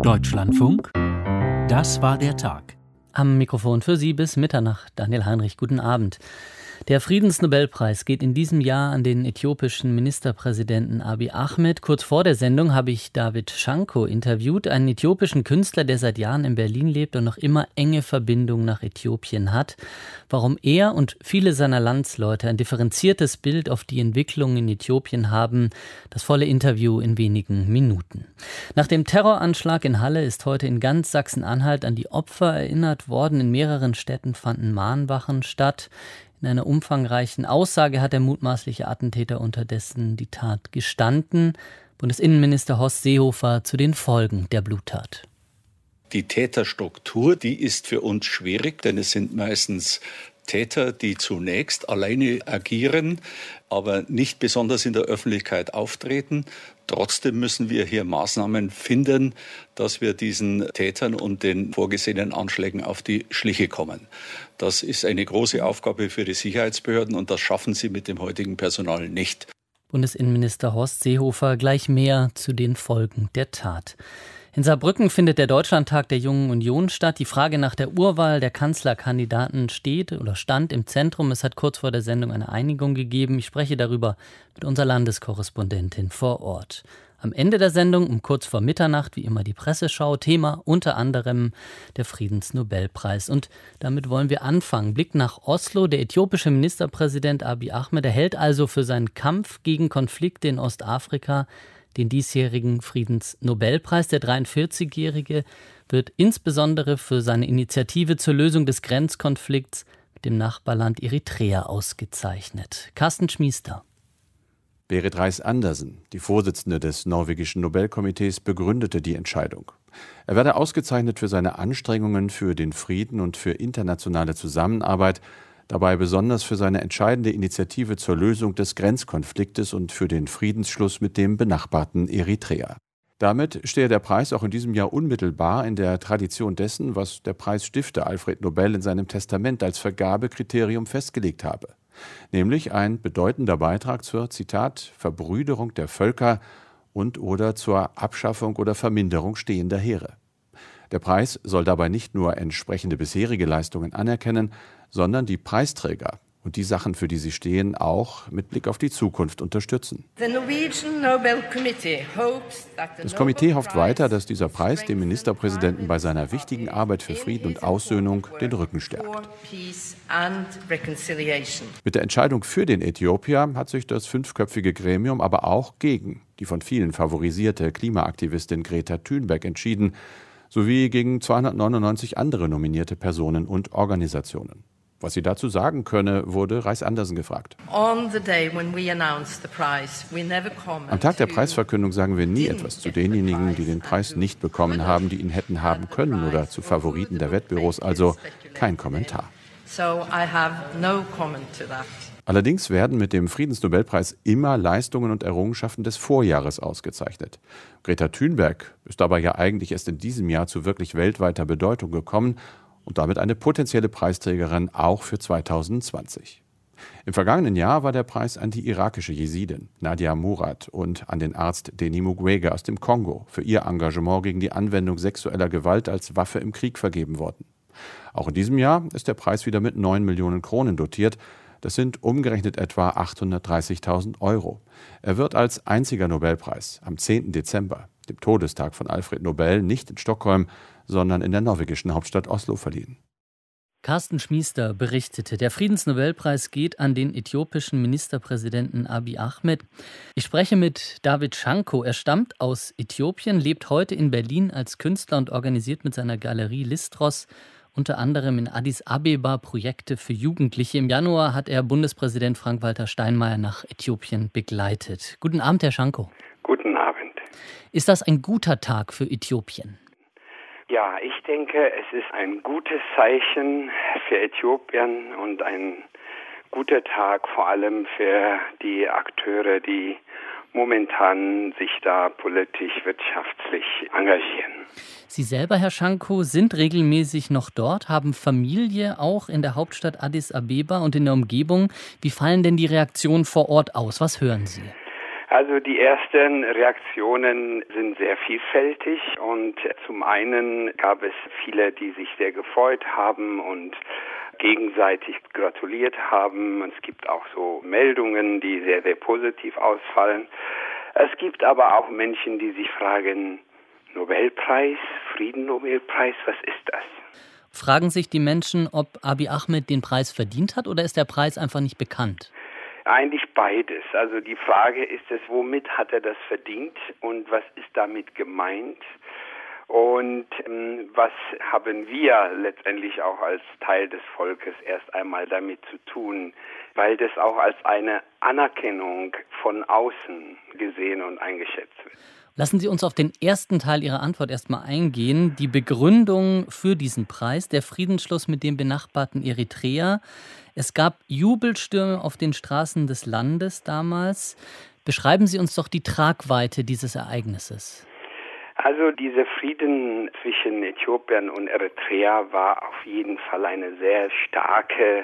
Deutschlandfunk, das war der Tag. Am Mikrofon für Sie bis Mitternacht, Daniel Heinrich, guten Abend. Der Friedensnobelpreis geht in diesem Jahr an den äthiopischen Ministerpräsidenten Abiy Ahmed. Kurz vor der Sendung habe ich David Shanko interviewt, einen äthiopischen Künstler, der seit Jahren in Berlin lebt und noch immer enge Verbindungen nach Äthiopien hat. Warum er und viele seiner Landsleute ein differenziertes Bild auf die Entwicklung in Äthiopien haben, das volle Interview in wenigen Minuten. Nach dem Terroranschlag in Halle ist heute in ganz Sachsen-Anhalt an die Opfer erinnert worden. In mehreren Städten fanden Mahnwachen statt. In einer umfangreichen Aussage hat der mutmaßliche Attentäter unterdessen die Tat gestanden. Bundesinnenminister Horst Seehofer zu den Folgen der Bluttat. Die Täterstruktur, die ist für uns schwierig, denn es sind meistens Täter, die zunächst alleine agieren, aber nicht besonders in der Öffentlichkeit auftreten. Trotzdem müssen wir hier Maßnahmen finden, dass wir diesen Tätern und den vorgesehenen Anschlägen auf die Schliche kommen. Das ist eine große Aufgabe für die Sicherheitsbehörden und das schaffen sie mit dem heutigen Personal nicht. Bundesinnenminister Horst Seehofer gleich mehr zu den Folgen der Tat. In Saarbrücken findet der Deutschlandtag der Jungen Union statt. Die Frage nach der Urwahl der Kanzlerkandidaten stand im Zentrum. Es hat kurz vor der Sendung eine Einigung gegeben. Ich spreche darüber mit unserer Landeskorrespondentin vor Ort. Am Ende der Sendung um kurz vor Mitternacht, wie immer, die Presseschau. Thema unter anderem der Friedensnobelpreis. Und damit wollen wir anfangen. Blick nach Oslo. Der äthiopische Ministerpräsident Abiy Ahmed erhält also für seinen Kampf gegen Konflikte in Ostafrika den diesjährigen Friedensnobelpreis. Der 43-Jährige wird insbesondere für seine Initiative zur Lösung des Grenzkonflikts mit dem Nachbarland Eritrea ausgezeichnet. Carsten Schmiester. Berit Reiss-Andersen, die Vorsitzende des norwegischen Nobelkomitees, begründete die Entscheidung. Er werde ausgezeichnet für seine Anstrengungen für den Frieden und für internationale Zusammenarbeit, dabei besonders für seine entscheidende Initiative zur Lösung des Grenzkonfliktes und für den Friedensschluss mit dem benachbarten Eritrea. Damit stehe der Preis auch in diesem Jahr unmittelbar in der Tradition dessen, was der Preisstifter Alfred Nobel in seinem Testament als Vergabekriterium festgelegt habe. Nämlich ein bedeutender Beitrag zur, Zitat, Verbrüderung der Völker und/oder zur Abschaffung oder Verminderung stehender Heere. Der Preis soll dabei nicht nur entsprechende bisherige Leistungen anerkennen, sondern die Preisträger und die Sachen, für die sie stehen, auch mit Blick auf die Zukunft unterstützen. Das Komitee hofft weiter, dass dieser Preis dem Ministerpräsidenten bei seiner wichtigen Arbeit für Frieden und Aussöhnung den Rücken stärkt. Mit der Entscheidung für den Äthiopier hat sich das 5-köpfige Gremium aber auch gegen die von vielen favorisierte Klimaaktivistin Greta Thunberg entschieden, sowie gegen 299 andere nominierte Personen und Organisationen. Was sie dazu sagen könne, wurde Reiss-Andersen gefragt. Am Tag der Preisverkündung sagen wir nie etwas zu denjenigen, die den Preis nicht bekommen haben, die ihn hätten haben können oder zu Favoriten der Wettbüros, also kein Kommentar. Allerdings werden mit dem Friedensnobelpreis immer Leistungen und Errungenschaften des Vorjahres ausgezeichnet. Greta Thunberg ist dabei ja eigentlich erst in diesem Jahr zu wirklich weltweiter Bedeutung gekommen und damit eine potenzielle Preisträgerin auch für 2020. Im vergangenen Jahr war der Preis an die irakische Jesidin Nadia Murad und an den Arzt Denis Mukwege aus dem Kongo für ihr Engagement gegen die Anwendung sexueller Gewalt als Waffe im Krieg vergeben worden. Auch in diesem Jahr ist der Preis wieder mit 9 Millionen Kronen dotiert. Das sind umgerechnet etwa 830.000 Euro. Er wird als einziger Nobelpreis am 10. Dezember, dem Todestag von Alfred Nobel, nicht in Stockholm, sondern in der norwegischen Hauptstadt Oslo verliehen. Carsten Schmiester berichtete, der Friedensnobelpreis geht an den äthiopischen Ministerpräsidenten Abiy Ahmed. Ich spreche mit David Shanko. Er stammt aus Äthiopien, lebt heute in Berlin als Künstler und organisiert mit seiner Galerie Listros unter anderem in Addis Abeba Projekte für Jugendliche. Im Januar hat er Bundespräsident Frank-Walter Steinmeier nach Äthiopien begleitet. Guten Abend, Herr Shanko. Guten Abend. Ist das ein guter Tag für Äthiopien? Ja, ich denke, es ist ein gutes Zeichen für Äthiopien und ein guter Tag vor allem für die Akteure, die momentan sich da politisch, wirtschaftlich engagieren. Sie selber, Herr Shanko, sind regelmäßig noch dort, haben Familie auch in der Hauptstadt Addis Abeba und in der Umgebung. Wie fallen denn die Reaktionen vor Ort aus? Was hören Sie? Also die ersten Reaktionen sind sehr vielfältig und zum einen gab es viele, die sich sehr gefreut haben und gegenseitig gratuliert haben. Es gibt auch so Meldungen, die sehr, sehr positiv ausfallen. Es gibt aber auch Menschen, die sich fragen, Nobelpreis, Friedennobelpreis, was ist das? Fragen sich die Menschen, ob Abiy Ahmed den Preis verdient hat oder ist der Preis einfach nicht bekannt? Eigentlich beides. Also die Frage ist es, womit hat er das verdient und was ist damit gemeint? Und was haben wir letztendlich auch als Teil des Volkes erst einmal damit zu tun, weil das auch als eine Anerkennung von außen gesehen und eingeschätzt wird. Lassen Sie uns auf den ersten Teil Ihrer Antwort erstmal eingehen. Die Begründung für diesen Preis, der Friedensschluss mit dem benachbarten Eritrea. Es gab Jubelstürme auf den Straßen des Landes damals. Beschreiben Sie uns doch die Tragweite dieses Ereignisses. Also dieser Frieden zwischen Äthiopien und Eritrea war auf jeden Fall eine sehr starke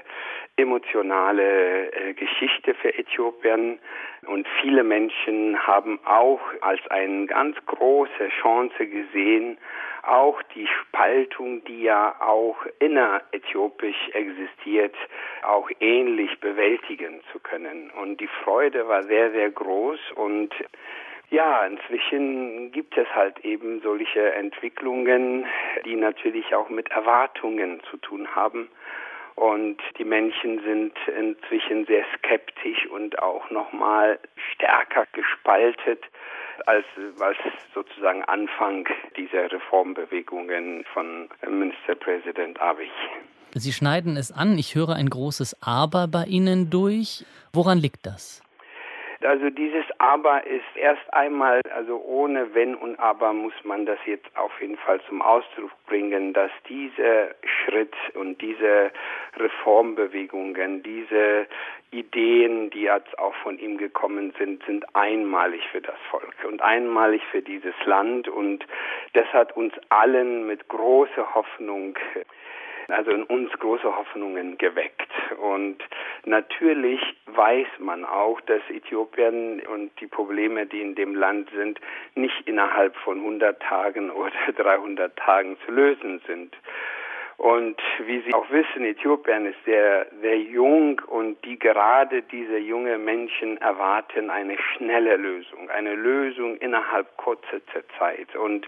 emotionale Geschichte für Äthiopien und viele Menschen haben auch als eine ganz große Chance gesehen, auch die Spaltung, die ja auch inneräthiopisch existiert, auch ähnlich bewältigen zu können. Und die Freude war sehr, sehr groß und ja, inzwischen gibt es halt eben solche Entwicklungen, die natürlich auch mit Erwartungen zu tun haben. Und die Menschen sind inzwischen sehr skeptisch und auch nochmal stärker gespaltet, als sozusagen Anfang dieser Reformbewegungen von Ministerpräsident Abiy. Sie schneiden es an. Ich höre ein großes Aber bei Ihnen durch. Woran liegt das? Also dieses Aber ist erst einmal, also ohne Wenn und Aber muss man das jetzt auf jeden Fall zum Ausdruck bringen, dass dieser Schritt und diese Reformbewegungen, diese Ideen, die jetzt auch von ihm gekommen sind, sind einmalig für das Volk und einmalig für dieses Land und das hat uns allen mit großer Hoffnung in uns große Hoffnungen geweckt. Und natürlich weiß man auch, dass Äthiopien und die Probleme, die in dem Land sind, nicht innerhalb von 100 Tagen oder 300 Tagen zu lösen sind. Und wie Sie auch wissen, Äthiopien ist sehr, sehr jung und gerade diese jungen Menschen erwarten eine schnelle Lösung, eine Lösung innerhalb kurzer Zeit. Und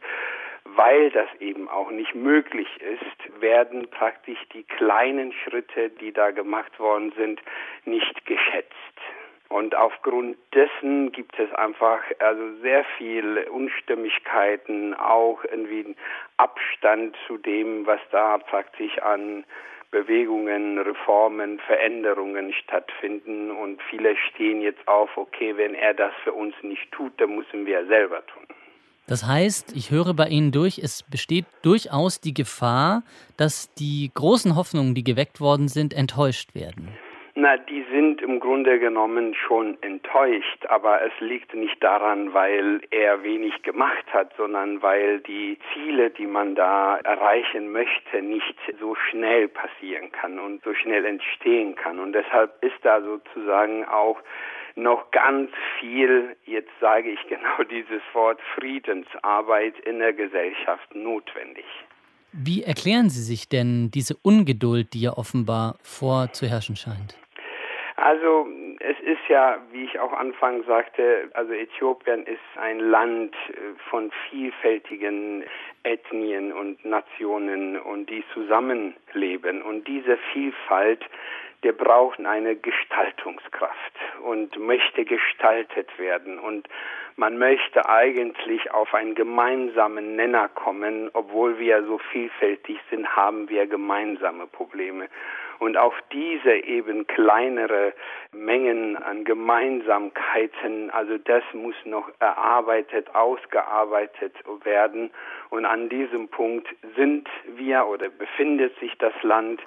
weil das eben auch nicht möglich ist, werden praktisch die kleinen Schritte, die da gemacht worden sind, nicht geschätzt. Und aufgrund dessen gibt es einfach sehr viel Unstimmigkeiten, auch irgendwie Abstand zu dem, was da praktisch an Bewegungen, Reformen, Veränderungen stattfinden. Und viele stehen jetzt auf, okay, wenn er das für uns nicht tut, dann müssen wir selber tun. Das heißt, ich höre bei Ihnen durch, es besteht durchaus die Gefahr, dass die großen Hoffnungen, die geweckt worden sind, enttäuscht werden. Die sind im Grunde genommen schon enttäuscht, aber es liegt nicht daran, weil er wenig gemacht hat, sondern weil die Ziele, die man da erreichen möchte, nicht so schnell passieren kann und so schnell entstehen kann. Und deshalb ist da sozusagen auch noch ganz viel, jetzt sage ich genau dieses Wort, Friedensarbeit in der Gesellschaft notwendig. Wie erklären Sie sich denn diese Ungeduld, die ja offenbar vorzuherrschen scheint? Also es ist ja, wie ich auch anfangs sagte, also Äthiopien ist ein Land von vielfältigen Ethnien und Nationen und die zusammenleben. Und diese Vielfalt, der braucht eine Gestaltungskraft und möchte gestaltet werden. Und man möchte eigentlich auf einen gemeinsamen Nenner kommen. Obwohl wir so vielfältig sind, haben wir gemeinsame Probleme. Und auf diese eben kleinere Mengen an Gemeinsamkeiten, also das muss noch erarbeitet, ausgearbeitet werden. Und an diesem Punkt sind wir oder befindet sich das Land.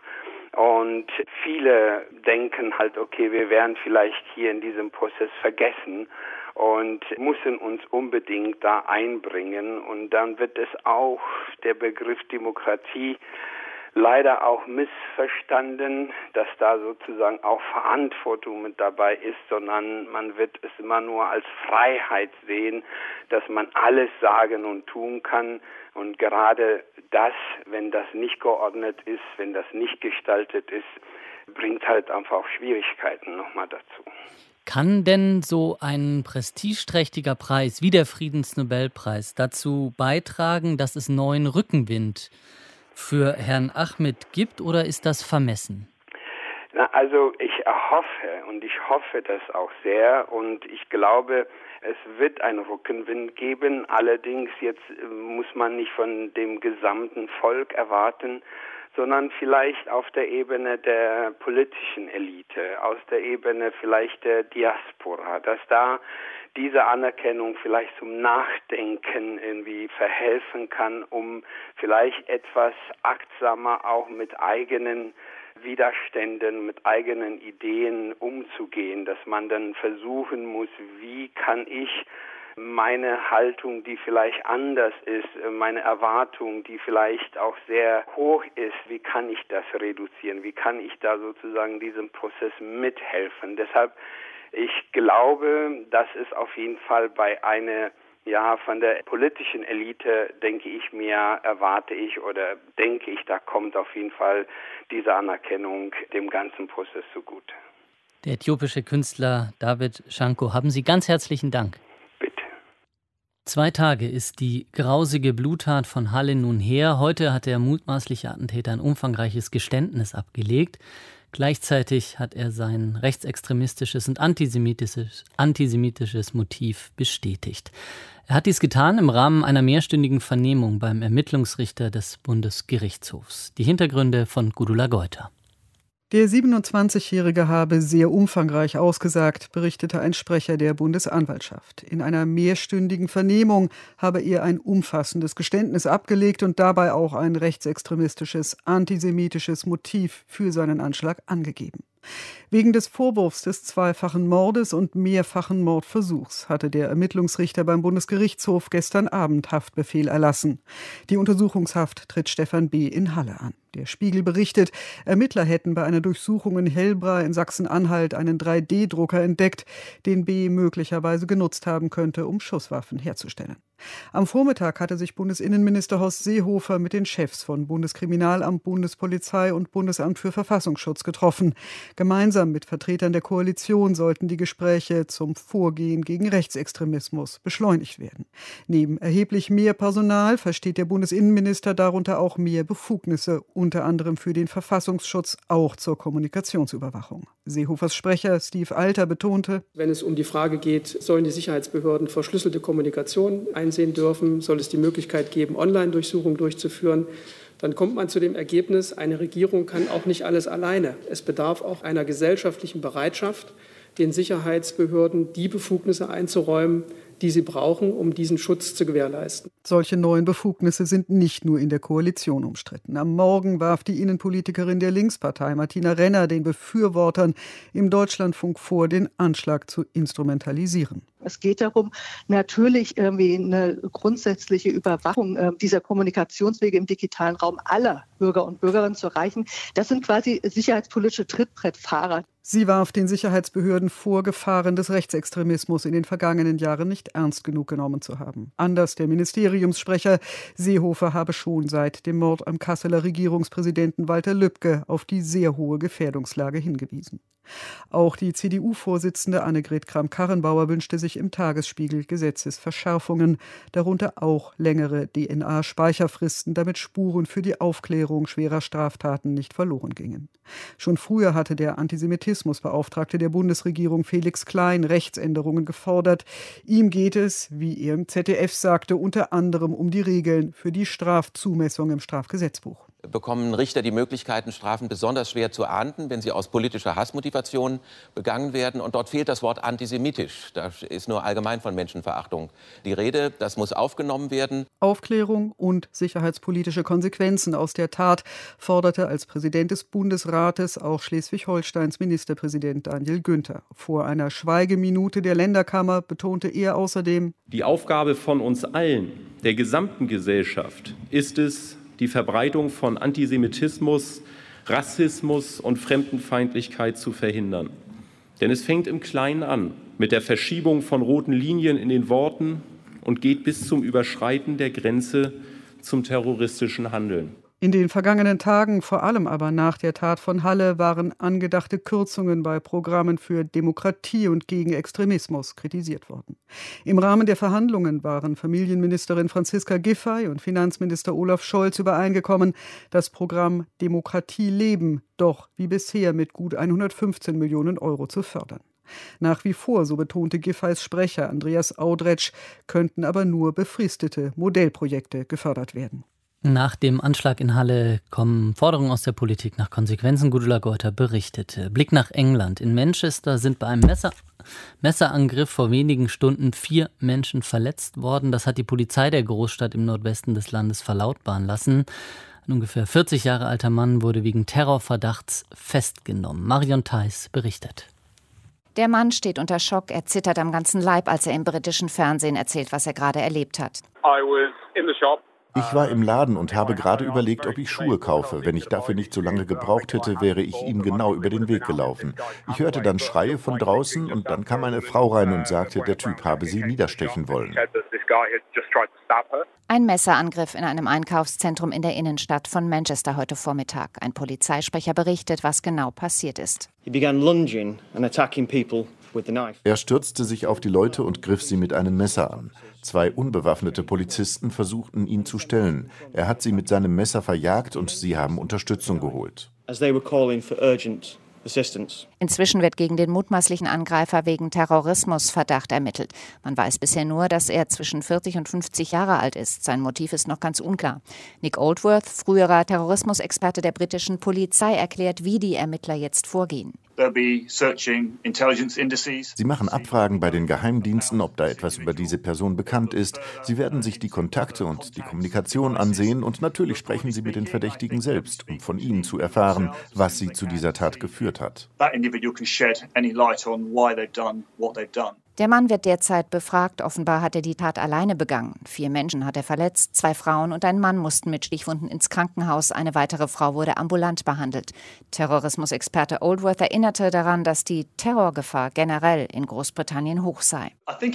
Und viele denken halt, okay, wir werden vielleicht hier in diesem Prozess vergessen und müssen uns unbedingt da einbringen. Und dann wird es auch der Begriff Demokratie leider auch missverstanden, dass da sozusagen auch Verantwortung mit dabei ist, sondern man wird es immer nur als Freiheit sehen, dass man alles sagen und tun kann. Und gerade das, wenn das nicht geordnet ist, wenn das nicht gestaltet ist, bringt halt einfach auch Schwierigkeiten nochmal dazu. Kann denn so ein prestigeträchtiger Preis wie der Friedensnobelpreis dazu beitragen, dass es neuen Rückenwind für Herrn Ahmed gibt, oder ist das vermessen? Also ich hoffe das auch sehr, und ich glaube, es wird einen Rückenwind geben. Allerdings jetzt muss man nicht von dem gesamten Volk erwarten, sondern vielleicht auf der Ebene der politischen Elite, aus der Ebene vielleicht der Diaspora, dass da diese Anerkennung vielleicht zum Nachdenken irgendwie verhelfen kann, um vielleicht etwas achtsamer auch mit eigenen Widerständen, mit eigenen Ideen umzugehen, dass man dann versuchen muss, wie kann ich meine Haltung, die vielleicht anders ist, meine Erwartung, die vielleicht auch sehr hoch ist, wie kann ich das reduzieren? Wie kann ich da sozusagen diesem Prozess mithelfen? Deshalb, ich glaube, das ist auf jeden Fall bei einer, von der politischen Elite, erwarte ich oder denke ich, da kommt auf jeden Fall diese Anerkennung dem ganzen Prozess zugute. Der äthiopische Künstler David Shanko, haben Sie ganz herzlichen Dank. 2 Tage ist die grausige Bluttat von Halle nun her. Heute hat der mutmaßliche Attentäter ein umfangreiches Geständnis abgelegt. Gleichzeitig hat er sein rechtsextremistisches und antisemitisches Motiv bestätigt. Er hat dies getan im Rahmen einer mehrstündigen Vernehmung beim Ermittlungsrichter des Bundesgerichtshofs. Die Hintergründe von Gudula Geuter. Der 27-Jährige habe sehr umfangreich ausgesagt, berichtete ein Sprecher der Bundesanwaltschaft. In einer mehrstündigen Vernehmung habe er ein umfassendes Geständnis abgelegt und dabei auch ein rechtsextremistisches, antisemitisches Motiv für seinen Anschlag angegeben. Wegen des Vorwurfs des zweifachen Mordes und mehrfachen Mordversuchs hatte der Ermittlungsrichter beim Bundesgerichtshof gestern Abend Haftbefehl erlassen. Die Untersuchungshaft tritt Stefan B. in Halle an. Der Spiegel berichtet, Ermittler hätten bei einer Durchsuchung in Hellbra in Sachsen-Anhalt einen 3D-Drucker entdeckt, den B. möglicherweise genutzt haben könnte, um Schusswaffen herzustellen. Am Vormittag hatte sich Bundesinnenminister Horst Seehofer mit den Chefs von Bundeskriminalamt, Bundespolizei und Bundesamt für Verfassungsschutz getroffen. Gemeinsam mit Vertretern der Koalition sollten die Gespräche zum Vorgehen gegen Rechtsextremismus beschleunigt werden. Neben erheblich mehr Personal versteht der Bundesinnenminister darunter auch mehr Befugnisse, unter anderem für den Verfassungsschutz, auch zur Kommunikationsüberwachung. Seehofers Sprecher Steve Alter betonte: Wenn es um die Frage geht, sollen die Sicherheitsbehörden verschlüsselte Kommunikation einsehen dürfen, soll es die Möglichkeit geben, Online-Durchsuchungen durchzuführen, dann kommt man zu dem Ergebnis, eine Regierung kann auch nicht alles alleine. Es bedarf auch einer gesellschaftlichen Bereitschaft, den Sicherheitsbehörden die Befugnisse einzuräumen, die sie brauchen, um diesen Schutz zu gewährleisten. Solche neuen Befugnisse sind nicht nur in der Koalition umstritten. Am Morgen warf die Innenpolitikerin der Linkspartei, Martina Renner, den Befürwortern im Deutschlandfunk vor, den Anschlag zu instrumentalisieren. Es geht darum, natürlich irgendwie eine grundsätzliche Überwachung dieser Kommunikationswege im digitalen Raum aller Bürger und Bürgerinnen zu erreichen. Das sind quasi sicherheitspolitische Trittbrettfahrer. Sie warf den Sicherheitsbehörden vor, Gefahren des Rechtsextremismus in den vergangenen Jahren nicht ernst genug genommen zu haben. Anders der Ministeriumssprecher, Seehofer habe schon seit dem Mord am Kasseler Regierungspräsidenten Walter Lübcke auf die sehr hohe Gefährdungslage hingewiesen. Auch die CDU-Vorsitzende Annegret Kramp-Karrenbauer wünschte sich im Tagesspiegel Gesetzesverschärfungen, darunter auch längere DNA-Speicherfristen, damit Spuren für die Aufklärung schwerer Straftaten nicht verloren gingen. Schon früher hatte der Antisemitismusbeauftragte der Bundesregierung Felix Klein Rechtsänderungen gefordert. Ihm geht es, wie er im ZDF sagte, unter anderem um die Regeln für die Strafzumessung im Strafgesetzbuch. Bekommen Richter die Möglichkeiten, Strafen besonders schwer zu ahnden, wenn sie aus politischer Hassmotivation begangen werden. Und dort fehlt das Wort antisemitisch. Da ist nur allgemein von Menschenverachtung die Rede. Das muss aufgenommen werden. Aufklärung und sicherheitspolitische Konsequenzen aus der Tat forderte als Präsident des Bundesrates auch Schleswig-Holsteins Ministerpräsident Daniel Günther. Vor einer Schweigeminute der Länderkammer betonte er außerdem: Die Aufgabe von uns allen, der gesamten Gesellschaft, ist es, die Verbreitung von Antisemitismus, Rassismus und Fremdenfeindlichkeit zu verhindern. Denn es fängt im Kleinen an, mit der Verschiebung von roten Linien in den Worten und geht bis zum Überschreiten der Grenze zum terroristischen Handeln. In den vergangenen Tagen, vor allem aber nach der Tat von Halle, waren angedachte Kürzungen bei Programmen für Demokratie und gegen Extremismus kritisiert worden. Im Rahmen der Verhandlungen waren Familienministerin Franziska Giffey und Finanzminister Olaf Scholz übereingekommen, das Programm Demokratie leben doch wie bisher mit gut 115 Millionen Euro zu fördern. Nach wie vor, so betonte Giffeys Sprecher Andreas Audretsch, könnten aber nur befristete Modellprojekte gefördert werden. Nach dem Anschlag in Halle kommen Forderungen aus der Politik nach Konsequenzen. Gudula Geuter berichtete. Blick nach England. In Manchester sind bei einem Messerangriff vor wenigen Stunden 4 Menschen verletzt worden. Das hat die Polizei der Großstadt im Nordwesten des Landes verlautbaren lassen. Ein ungefähr 40 Jahre alter Mann wurde wegen Terrorverdachts festgenommen. Marion Theis berichtet. Der Mann steht unter Schock. Er zittert am ganzen Leib, als er im britischen Fernsehen erzählt, was er gerade erlebt hat. Ich war im Laden und habe gerade überlegt, ob ich Schuhe kaufe. Wenn ich dafür nicht so lange gebraucht hätte, wäre ich ihm genau über den Weg gelaufen. Ich hörte dann Schreie von draußen und dann kam eine Frau rein und sagte, der Typ habe sie niederstechen wollen. Ein Messerangriff in einem Einkaufszentrum in der Innenstadt von Manchester heute Vormittag. Ein Polizeisprecher berichtet, was genau passiert ist. Er stürzte sich auf die Leute und griff sie mit einem Messer an. 2 unbewaffnete Polizisten versuchten, ihn zu stellen. Er hat sie mit seinem Messer verjagt und sie haben Unterstützung geholt. Inzwischen wird gegen den mutmaßlichen Angreifer wegen Terrorismusverdacht ermittelt. Man weiß bisher nur, dass er zwischen 40 und 50 Jahre alt ist. Sein Motiv ist noch ganz unklar. Nick Oldworth, früherer Terrorismusexperte der britischen Polizei, erklärt, wie die Ermittler jetzt vorgehen. Sie machen Abfragen bei den Geheimdiensten, ob da etwas über diese Person bekannt ist. Sie werden sich die Kontakte und die Kommunikation ansehen und natürlich sprechen sie mit den Verdächtigen selbst, um von ihnen zu erfahren, was sie zu dieser Tat geführt hat. Der Mann wird derzeit befragt. Offenbar hat er die Tat alleine begangen. 4 Menschen hat er verletzt, 2 Frauen und ein Mann mussten mit Stichwunden ins Krankenhaus. Eine weitere Frau wurde ambulant behandelt. Terrorismusexperte Oldworth erinnerte daran, dass die Terrorgefahr generell in Großbritannien hoch sei.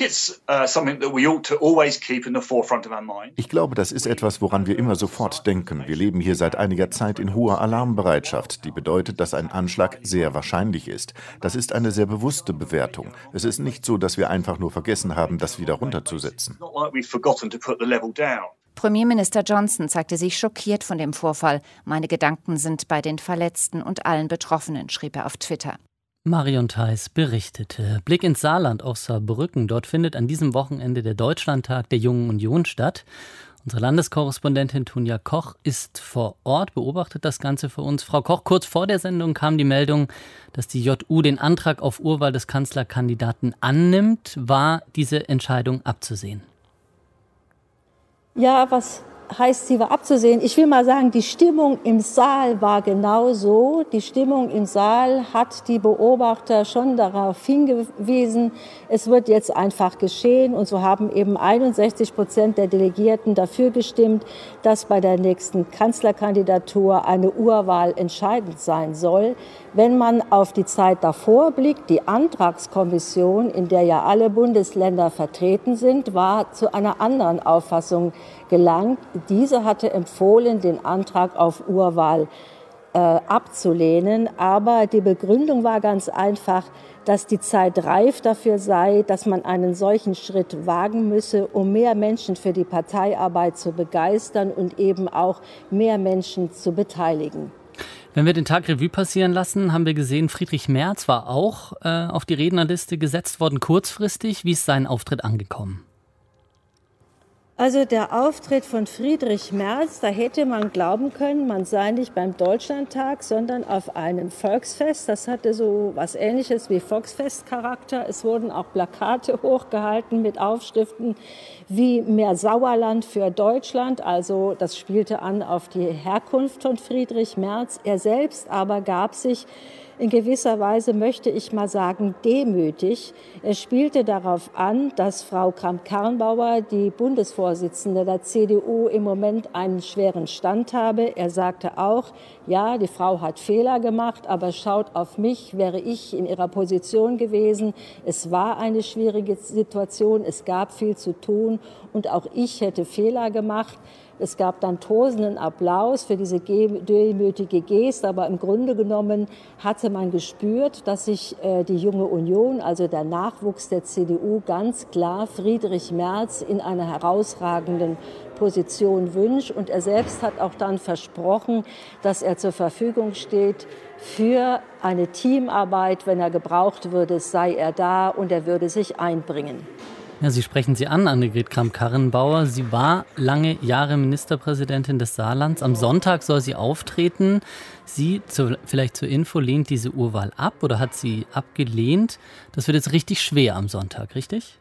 Ich glaube, das ist etwas, woran wir immer sofort denken. Wir leben hier seit einiger Zeit in hoher Alarmbereitschaft, die bedeutet, dass ein Anschlag sehr wahrscheinlich ist. Das ist eine sehr bewusste Bewertung. Es ist nicht so, dass wir einfach nur vergessen haben, das wieder runterzusetzen. Premierminister Johnson zeigte sich schockiert von dem Vorfall. Meine Gedanken sind bei den Verletzten und allen Betroffenen, schrieb er auf Twitter. Marion Theis berichtete. Blick ins Saarland auf Saarbrücken. Dort findet an diesem Wochenende der Deutschlandtag der Jungen Union statt. Unsere Landeskorrespondentin Tunja Koch ist vor Ort, beobachtet das Ganze für uns. Frau Koch, kurz vor der Sendung kam die Meldung, dass die JU den Antrag auf Urwahl des Kanzlerkandidaten annimmt. War diese Entscheidung abzusehen? Ja, was heißt, sie war abzusehen? Ich will mal sagen, die Stimmung im Saal war genau so. Die Stimmung im Saal hat die Beobachter schon darauf hingewiesen, es wird jetzt einfach geschehen. Und so haben eben 61% der Delegierten dafür gestimmt, dass bei der nächsten Kanzlerkandidatur eine Urwahl entscheidend sein soll. Wenn man auf die Zeit davor blickt, die Antragskommission, in der ja alle Bundesländer vertreten sind, war zu einer anderen Auffassung gelangt. Diese hatte empfohlen, den Antrag auf Urwahl abzulehnen. Aber die Begründung war ganz einfach, dass die Zeit reif dafür sei, dass man einen solchen Schritt wagen müsse, um mehr Menschen für die Parteiarbeit zu begeistern und eben auch mehr Menschen zu beteiligen. Wenn wir den Tag Revue passieren lassen, haben wir gesehen, Friedrich Merz war auch auf die Rednerliste gesetzt worden, kurzfristig. Wie ist sein Auftritt angekommen? Also der Auftritt von Friedrich Merz, da hätte man glauben können, man sei nicht beim Deutschlandtag, sondern auf einem Volksfest. Das hatte so was Ähnliches wie Volksfestcharakter. Es wurden auch Plakate hochgehalten mit Aufschriften wie mehr Sauerland für Deutschland. Also das spielte an auf die Herkunft von Friedrich Merz. Er selbst aber gab sich in gewisser Weise, möchte ich mal sagen, demütig. Er spielte darauf an, dass Frau Kramp-Karrenbauer, die Bundesvorsitzende der CDU, im Moment einen schweren Stand habe. Er sagte auch, ja, die Frau hat Fehler gemacht, aber schaut auf mich, wäre ich in ihrer Position gewesen. Es war eine schwierige Situation, es gab viel zu tun und auch ich hätte Fehler gemacht. Es gab dann tosenden Applaus für diese demütige Geste, aber im Grunde genommen hatte man gespürt, dass sich die Junge Union, also der Nachwuchs der CDU, ganz klar Friedrich Merz in einer herausragenden Position wünscht. Und er selbst hat auch dann versprochen, dass er zur Verfügung steht für eine Teamarbeit. Wenn er gebraucht würde, sei er da und er würde sich einbringen. Ja, Sie sprechen sie an, Annegret Kramp-Karrenbauer. Sie war lange Jahre Ministerpräsidentin des Saarlands. Am Sonntag soll sie auftreten. Sie, vielleicht zur Info, lehnt diese Urwahl ab oder hat sie abgelehnt. Das wird jetzt richtig schwer am Sonntag, richtig?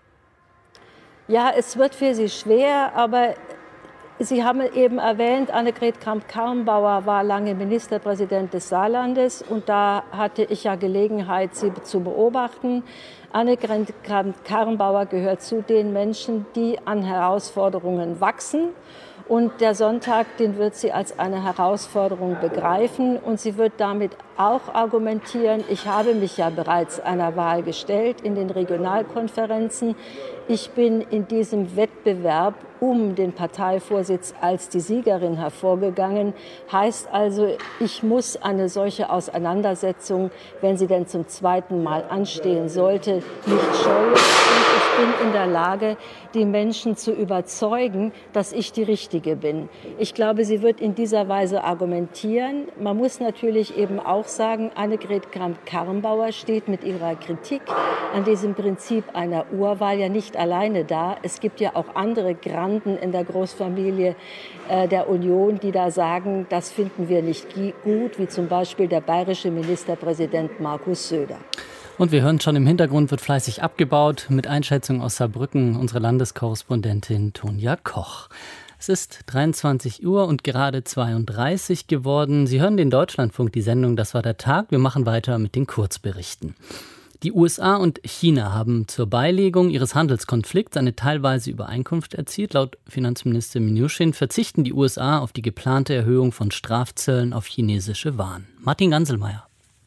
Ja, es wird für sie schwer, aber Sie haben eben erwähnt, Annegret Kramp-Karrenbauer war lange Ministerpräsident des Saarlandes und da hatte ich ja Gelegenheit, sie zu beobachten. Annegret Kramp-Karrenbauer gehört zu den Menschen, die an Herausforderungen wachsen. Und der Sonntag, den wird sie als eine Herausforderung begreifen und sie wird damit auch argumentieren, ich habe mich ja bereits einer Wahl gestellt in den Regionalkonferenzen. Ich bin in diesem Wettbewerb um den Parteivorsitz als die Siegerin hervorgegangen. Heißt also, ich muss eine solche Auseinandersetzung, wenn sie denn zum zweiten Mal anstehen sollte, nicht scheuen. Und ich bin in der Lage, die Menschen zu überzeugen, dass ich die Richtige bin. Ich glaube, sie wird in dieser Weise argumentieren. Man muss natürlich eben auch sagen, Annegret Kramp-Karrenbauer steht mit ihrer Kritik an diesem Prinzip einer Urwahl ja nicht alleine da. Es gibt ja auch andere Granden in der Großfamilie der Union, die da sagen, das finden wir nicht gut, wie zum Beispiel der bayerische Ministerpräsident Markus Söder. Und wir hören schon, im Hintergrund wird fleißig abgebaut. Mit Einschätzung aus Saarbrücken unsere Landeskorrespondentin Tonja Koch. Es ist 23 Uhr und gerade 32 geworden. Sie hören den Deutschlandfunk, die Sendung Das war der Tag. Wir machen weiter mit den Kurzberichten. Die USA und China haben zur Beilegung ihres Handelskonflikts eine teilweise Übereinkunft erzielt. Laut Finanzminister Mnuchin verzichten die USA auf die geplante Erhöhung von Strafzöllen auf chinesische Waren. Martin Ganselmeier.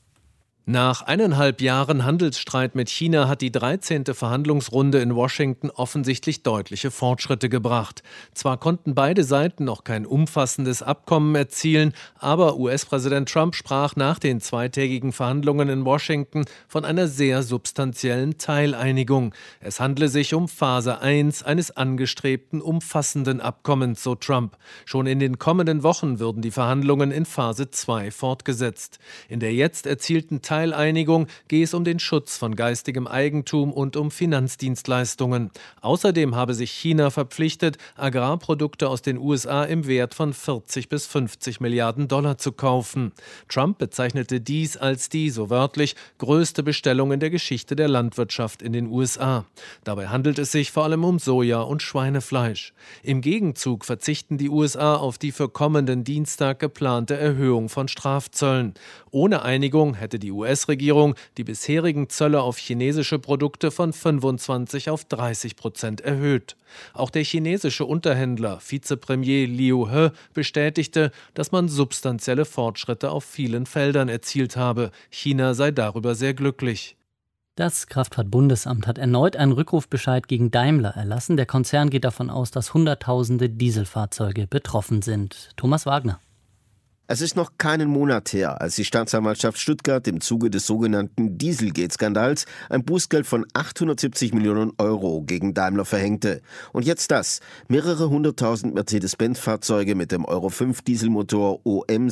Nach 1,5 Jahren Handelsstreit mit China hat die 13. Verhandlungsrunde in Washington offensichtlich deutliche Fortschritte gebracht. Zwar konnten beide Seiten noch kein umfassendes Abkommen erzielen, aber US-Präsident Trump sprach nach den zweitägigen Verhandlungen in Washington von einer sehr substanziellen Teileinigung. Es handle sich um Phase 1 eines angestrebten umfassenden Abkommens, so Trump. Schon in den kommenden Wochen würden die Verhandlungen in Phase 2 fortgesetzt. In der jetzt erzielten Teileinigung gehe es um den Schutz von geistigem Eigentum und um Finanzdienstleistungen. Außerdem habe sich China verpflichtet, Agrarprodukte aus den USA im Wert von 40 bis 50 Milliarden Dollar zu kaufen. Trump bezeichnete dies als die, so wörtlich, größte Bestellung in der Geschichte der Landwirtschaft in den USA. Dabei handelt es sich vor allem um Soja und Schweinefleisch. Im Gegenzug verzichten die USA auf die für kommenden Dienstag geplante Erhöhung von Strafzöllen. Ohne Einigung hätte die US-Regierung die bisherigen Zölle auf chinesische Produkte von 25% auf 30% erhöht. Auch der chinesische Unterhändler, Vizepremier Liu He, bestätigte, dass man substanzielle Fortschritte auf vielen Feldern erzielt habe. China sei darüber sehr glücklich. Das Kraftfahrtbundesamt hat erneut einen Rückrufbescheid gegen Daimler erlassen. Der Konzern geht davon aus, dass Hunderttausende Dieselfahrzeuge betroffen sind. Thomas Wagner. Es ist noch keinen Monat her, als die Staatsanwaltschaft Stuttgart im Zuge des sogenannten Dieselgate-Skandals ein Bußgeld von 870 Millionen Euro gegen Daimler verhängte. Und jetzt das. Mehrere hunderttausend Mercedes-Benz-Fahrzeuge mit dem Euro-5-Dieselmotor OM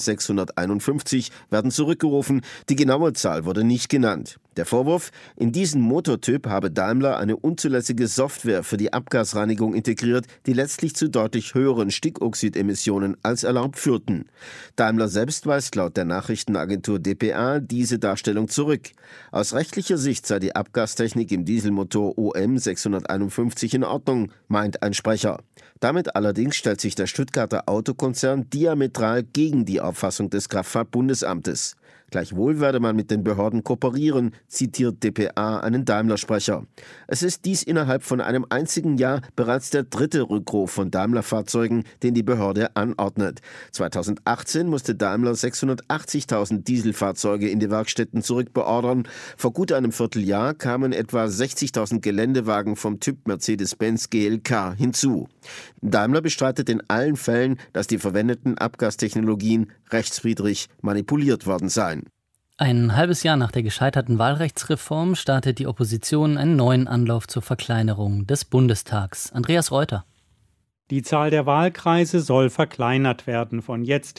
651 werden zurückgerufen. Die genaue Zahl wurde nicht genannt. Der Vorwurf, in diesen Motortyp habe Daimler eine unzulässige Software für die Abgasreinigung integriert, die letztlich zu deutlich höheren Stickoxidemissionen als erlaubt führten. Daimler selbst weist laut der Nachrichtenagentur dpa diese Darstellung zurück. Aus rechtlicher Sicht sei die Abgastechnik im Dieselmotor OM 651 in Ordnung, meint ein Sprecher. Damit allerdings stellt sich der Stuttgarter Autokonzern diametral gegen die Auffassung des Kraftfahrtbundesamtes. Gleichwohl werde man mit den Behörden kooperieren, zitiert dpa einen Daimler-Sprecher. Es ist dies innerhalb von einem einzigen Jahr bereits der 3. Rückruf von Daimler-Fahrzeugen, den die Behörde anordnet. 2018 musste Daimler 680.000 Dieselfahrzeuge in die Werkstätten zurückbeordern. Vor gut einem Vierteljahr kamen etwa 60.000 Geländewagen vom Typ Mercedes-Benz GLK hinzu. Daimler bestreitet in allen Fällen, dass die verwendeten Abgastechnologien rechtswidrig manipuliert worden seien. Ein halbes Jahr nach der gescheiterten Wahlrechtsreform startet die Opposition einen neuen Anlauf zur Verkleinerung des Bundestags. Andreas Reuter. Die Zahl der Wahlkreise soll verkleinert werden, von jetzt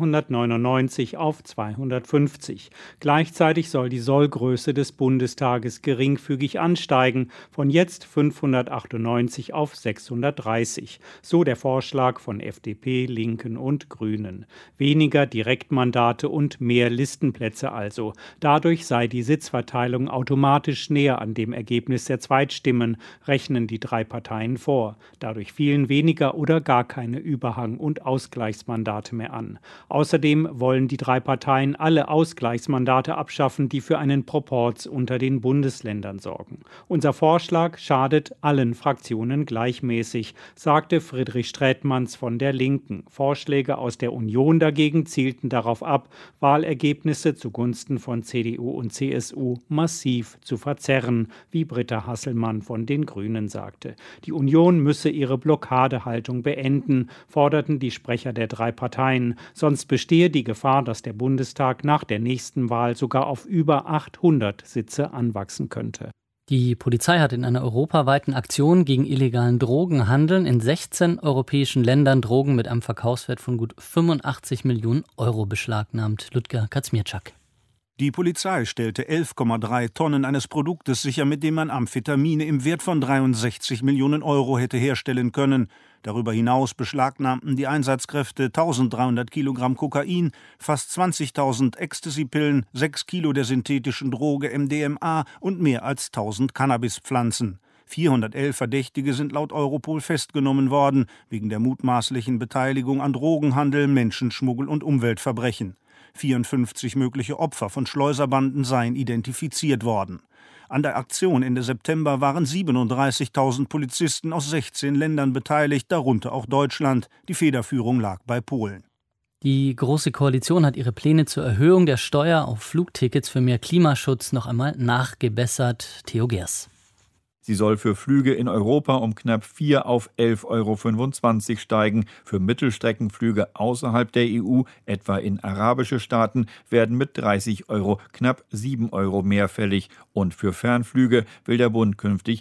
299 auf 250. Gleichzeitig soll die Sollgröße des Bundestages geringfügig ansteigen, von jetzt 598 auf 630. So der Vorschlag von FDP, Linken und Grünen. Weniger Direktmandate und mehr Listenplätze also. Dadurch sei die Sitzverteilung automatisch näher an dem Ergebnis der Zweitstimmen, rechnen die 3 Parteien vor. Dadurch fielen weniger oder gar keine Überhang- und Ausgleichsmandate mehr an. Außerdem wollen die 3 Parteien alle Ausgleichsmandate abschaffen, die für einen Proporz unter den Bundesländern sorgen. Unser Vorschlag schadet allen Fraktionen gleichmäßig, sagte Friedrich Strätmanns von der Linken. Vorschläge aus der Union dagegen zielten darauf ab, Wahlergebnisse zugunsten von CDU und CSU massiv zu verzerren, wie Britta Hasselmann von den Grünen sagte. Die Union müsse ihre Blockadehaltung beenden, forderten die Sprecher der 3 Parteien. Sonst bestehe die Gefahr, dass der Bundestag nach der nächsten Wahl sogar auf über 800 Sitze anwachsen könnte. Die Polizei hat in einer europaweiten Aktion gegen illegalen Drogenhandel in 16 europäischen Ländern Drogen mit einem Verkaufswert von gut 85 Millionen Euro beschlagnahmt. Ludger Kazmierczak. Die Polizei stellte 11,3 Tonnen eines Produktes sicher, mit dem man Amphetamine im Wert von 63 Millionen Euro hätte herstellen können. Darüber hinaus beschlagnahmten die Einsatzkräfte 1300 Kilogramm Kokain, fast 20.000 Ecstasy-Pillen, 6 Kilo der synthetischen Droge MDMA und mehr als 1000 Cannabispflanzen. 411 Verdächtige sind laut Europol festgenommen worden, wegen der mutmaßlichen Beteiligung an Drogenhandel, Menschenschmuggel und Umweltverbrechen. 54 mögliche Opfer von Schleuserbanden seien identifiziert worden. An der Aktion Ende September waren 37.000 Polizisten aus 16 Ländern beteiligt, darunter auch Deutschland. Die Federführung lag bei Polen. Die Große Koalition hat ihre Pläne zur Erhöhung der Steuer auf Flugtickets für mehr Klimaschutz noch einmal nachgebessert. Theo Gers. Sie soll für Flüge in Europa um knapp 4 auf 11,25 € steigen. Für Mittelstreckenflüge außerhalb der EU, etwa in arabische Staaten, werden mit 30 € knapp 7 € mehr fällig. Und für Fernflüge will der Bund künftig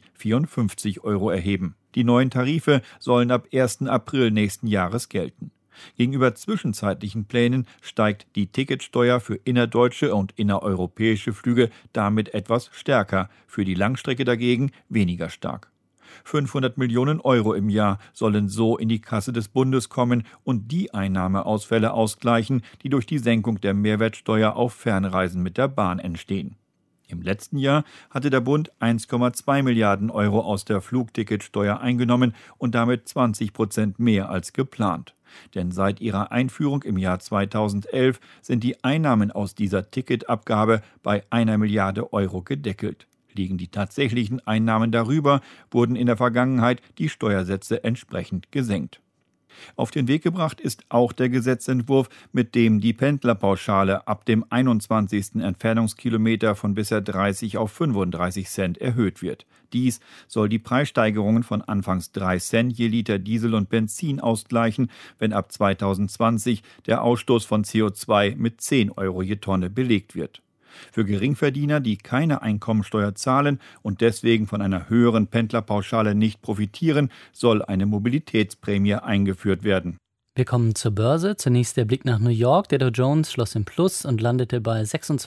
54 € erheben. Die neuen Tarife sollen ab 1. April nächsten Jahres gelten. Gegenüber zwischenzeitlichen Plänen steigt die Ticketsteuer für innerdeutsche und innereuropäische Flüge damit etwas stärker, für die Langstrecke dagegen weniger stark. 500 Millionen Euro im Jahr sollen so in die Kasse des Bundes kommen und die Einnahmeausfälle ausgleichen, die durch die Senkung der Mehrwertsteuer auf Fernreisen mit der Bahn entstehen. Im letzten Jahr hatte der Bund 1,2 Milliarden Euro aus der Flugticketsteuer eingenommen und damit 20% mehr als geplant. Denn seit ihrer Einführung im Jahr 2011 sind die Einnahmen aus dieser Ticketabgabe bei 1 Milliarde Euro gedeckelt. Liegen die tatsächlichen Einnahmen darüber, wurden in der Vergangenheit die Steuersätze entsprechend gesenkt. Auf den Weg gebracht ist auch der Gesetzentwurf, mit dem die Pendlerpauschale ab dem 21. Entfernungskilometer von bisher 30 auf 35 Cent erhöht wird. Dies soll die Preissteigerungen von anfangs 3 Cent je Liter Diesel und Benzin ausgleichen, wenn ab 2020 der Ausstoß von CO2 mit 10 € je Tonne belegt wird. Für Geringverdiener, die keine Einkommensteuer zahlen und deswegen von einer höheren Pendlerpauschale nicht profitieren, soll eine Mobilitätsprämie eingeführt werden. Wir kommen zur Börse. Zunächst der Blick nach New York. Der Dow Jones schloss im Plus und landete bei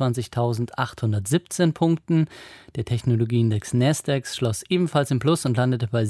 26.817 Punkten. Der Technologieindex Nasdaq schloss ebenfalls im Plus und landete bei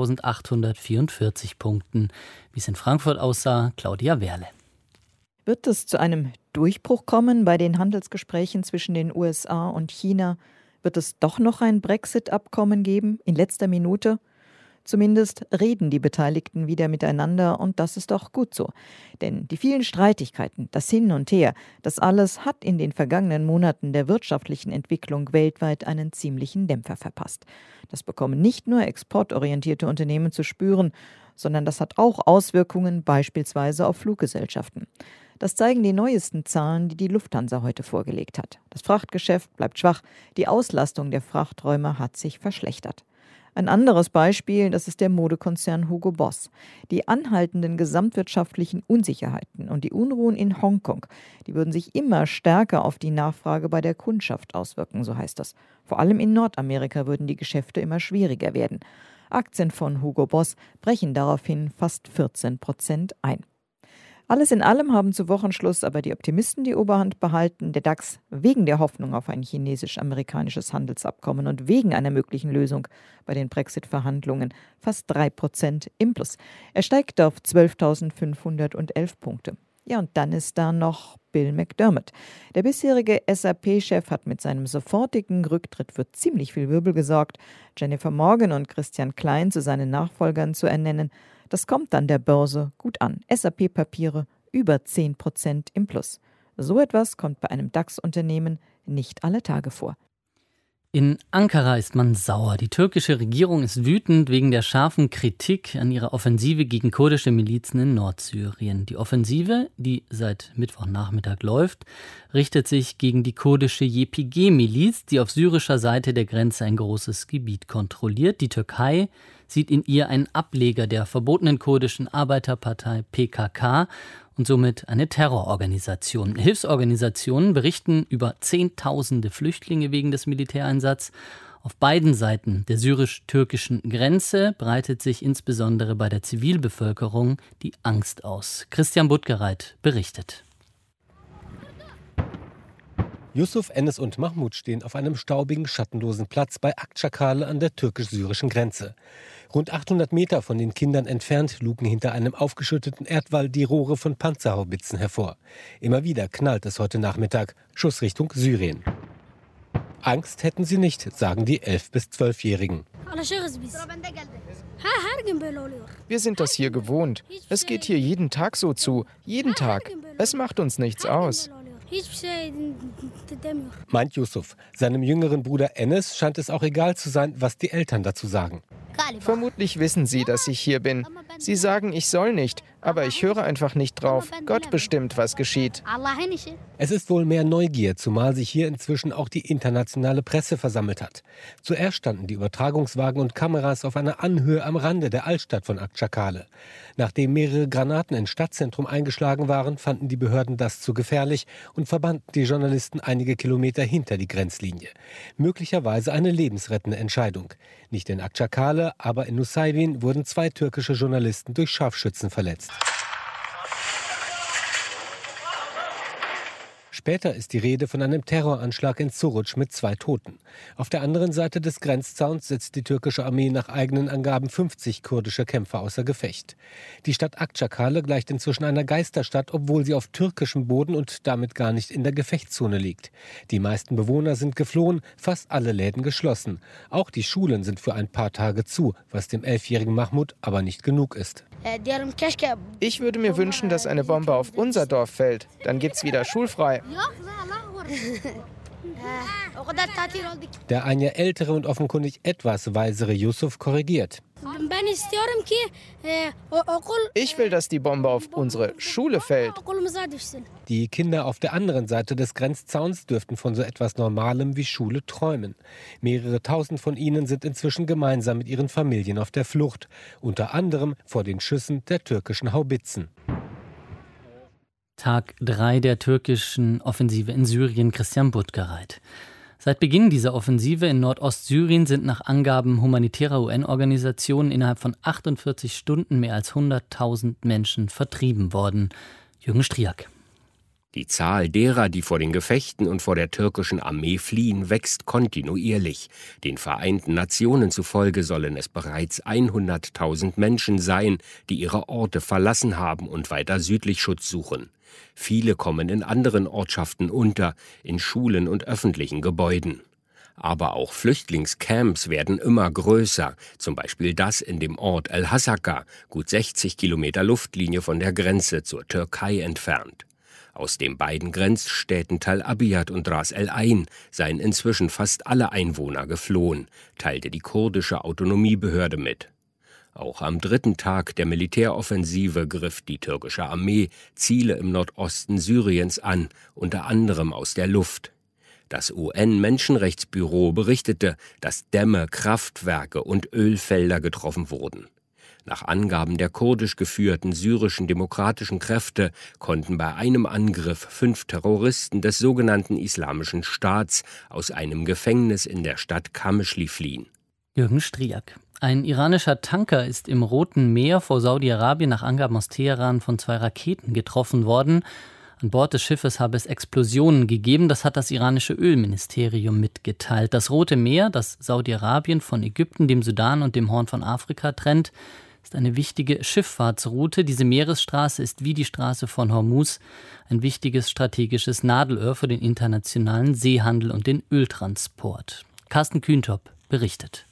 7.844 Punkten. Wie es in Frankfurt aussah, Claudia Werle. Wird es zu einem Durchbruch kommen bei den Handelsgesprächen zwischen den USA und China? Wird es doch noch ein Brexit-Abkommen geben in letzter Minute? Zumindest reden die Beteiligten wieder miteinander und das ist auch gut so. Denn die vielen Streitigkeiten, das Hin und Her, das alles hat in den vergangenen Monaten der wirtschaftlichen Entwicklung weltweit einen ziemlichen Dämpfer verpasst. Das bekommen nicht nur exportorientierte Unternehmen zu spüren, sondern das hat auch Auswirkungen beispielsweise auf Fluggesellschaften. Das zeigen die neuesten Zahlen, die die Lufthansa heute vorgelegt hat. Das Frachtgeschäft bleibt schwach, die Auslastung der Frachträume hat sich verschlechtert. Ein anderes Beispiel, das ist der Modekonzern Hugo Boss. Die anhaltenden gesamtwirtschaftlichen Unsicherheiten und die Unruhen in Hongkong, die würden sich immer stärker auf die Nachfrage bei der Kundschaft auswirken, so heißt das. Vor allem in Nordamerika würden die Geschäfte immer schwieriger werden. Aktien von Hugo Boss brechen daraufhin fast 14% ein. Alles in allem haben zu Wochenschluss aber die Optimisten die Oberhand behalten. Der DAX wegen der Hoffnung auf ein chinesisch-amerikanisches Handelsabkommen und wegen einer möglichen Lösung bei den Brexit-Verhandlungen fast 3% im Plus. Er steigt auf 12.511 Punkte. Ja, und dann ist da noch Bill McDermott. Der bisherige SAP-Chef hat mit seinem sofortigen Rücktritt für ziemlich viel Wirbel gesorgt. Jennifer Morgan und Christian Klein zu seinen Nachfolgern zu ernennen, das kommt dann der Börse gut an. SAP-Papiere über 10% im Plus. So etwas kommt bei einem DAX-Unternehmen nicht alle Tage vor. In Ankara ist man sauer. Die türkische Regierung ist wütend wegen der scharfen Kritik an ihrer Offensive gegen kurdische Milizen in Nordsyrien. Die Offensive, die seit Mittwochnachmittag läuft, richtet sich gegen die kurdische YPG-Miliz, die auf syrischer Seite der Grenze ein großes Gebiet kontrolliert. Die Türkei sieht in ihr einen Ableger der verbotenen kurdischen Arbeiterpartei PKK und somit eine Terrororganisation. Hilfsorganisationen berichten über Zehntausende Flüchtlinge wegen des Militäreinsatzes. Auf beiden Seiten der syrisch-türkischen Grenze breitet sich insbesondere bei der Zivilbevölkerung die Angst aus. Christian Buttgereit berichtet. Yusuf, Enes und Mahmud stehen auf einem staubigen, schattenlosen Platz bei Akçakale an der türkisch-syrischen Grenze. Rund 800 Meter von den Kindern entfernt lugen hinter einem aufgeschütteten Erdwall die Rohre von Panzerhaubitzen hervor. Immer wieder knallt es heute Nachmittag, Schuss Richtung Syrien. Angst hätten sie nicht, sagen die 11- bis 12-Jährigen. Wir sind das hier gewohnt. Es geht hier jeden Tag so zu. Jeden Tag. Es macht uns nichts aus. Meint Yusuf. Seinem jüngeren Bruder Enes scheint es auch egal zu sein, was die Eltern dazu sagen. Vermutlich wissen sie, dass ich hier bin. Sie sagen, ich soll nicht, aber ich höre einfach nicht drauf. Gott bestimmt, was geschieht. Es ist wohl mehr Neugier, zumal sich hier inzwischen auch die internationale Presse versammelt hat. Zuerst standen die Übertragungswagen und Kameras auf einer Anhöhe am Rande der Altstadt von Akçakale. Nachdem mehrere Granaten ins Stadtzentrum eingeschlagen waren, fanden die Behörden das zu gefährlich und verbannten die Journalisten einige Kilometer hinter die Grenzlinie. Möglicherweise eine lebensrettende Entscheidung. Nicht in Akçakale, aber in Nusaybin wurden 2 türkische Journalisten durch Scharfschützen verletzt. Später ist die Rede von einem Terroranschlag in Suruç mit 2 Toten. Auf der anderen Seite des Grenzzauns setzt die türkische Armee nach eigenen Angaben 50 kurdische Kämpfer außer Gefecht. Die Stadt Akçakale gleicht inzwischen einer Geisterstadt, obwohl sie auf türkischem Boden und damit gar nicht in der Gefechtszone liegt. Die meisten Bewohner sind geflohen, fast alle Läden geschlossen. Auch die Schulen sind für ein paar Tage zu, was dem 11-jährigen Mahmud aber nicht genug ist. Ich würde mir wünschen, dass eine Bombe auf unser Dorf fällt. Dann gibt's wieder schulfrei. Der ein Jahr ältere und offenkundig etwas weisere Yusuf korrigiert. Ich will, dass die Bombe auf unsere Schule fällt. Die Kinder auf der anderen Seite des Grenzzauns dürften von so etwas Normalem wie Schule träumen. Mehrere tausend von ihnen sind inzwischen gemeinsam mit ihren Familien auf der Flucht, unter anderem vor den Schüssen der türkischen Haubitzen. Tag 3 der türkischen Offensive in Syrien, Christian Buttgereit. Seit Beginn dieser Offensive in Nordostsyrien sind nach Angaben humanitärer UN-Organisationen innerhalb von 48 Stunden mehr als 100.000 Menschen vertrieben worden. Jürgen Striak. Die Zahl derer, die vor den Gefechten und vor der türkischen Armee fliehen, wächst kontinuierlich. Den Vereinten Nationen zufolge sollen es bereits 100.000 Menschen sein, die ihre Orte verlassen haben und weiter südlich Schutz suchen. Viele kommen in anderen Ortschaften unter, in Schulen und öffentlichen Gebäuden. Aber auch Flüchtlingscamps werden immer größer, zum Beispiel das in dem Ort El-Hasaka, gut 60 Kilometer Luftlinie von der Grenze zur Türkei entfernt. Aus den beiden Grenzstädten Tal Abyad und Ras El Ain seien inzwischen fast alle Einwohner geflohen, teilte die kurdische Autonomiebehörde mit. Auch am dritten Tag der Militäroffensive griff die türkische Armee Ziele im Nordosten Syriens an, unter anderem aus der Luft. Das UN-Menschenrechtsbüro berichtete, dass Dämme, Kraftwerke und Ölfelder getroffen wurden. Nach Angaben der kurdisch geführten syrischen demokratischen Kräfte konnten bei einem Angriff 5 Terroristen des sogenannten Islamischen Staats aus einem Gefängnis in der Stadt Qamishli fliehen. Jürgen Striak. Ein iranischer Tanker ist im Roten Meer vor Saudi-Arabien nach Angaben aus Teheran von 2 Raketen getroffen worden. An Bord des Schiffes habe es Explosionen gegeben, das hat das iranische Ölministerium mitgeteilt. Das Rote Meer, das Saudi-Arabien von Ägypten, dem Sudan und dem Horn von Afrika trennt, ist eine wichtige Schifffahrtsroute. Diese Meeresstraße ist wie die Straße von Hormuz ein wichtiges strategisches Nadelöhr für den internationalen Seehandel und den Öltransport. Carsten Kühntop berichtet.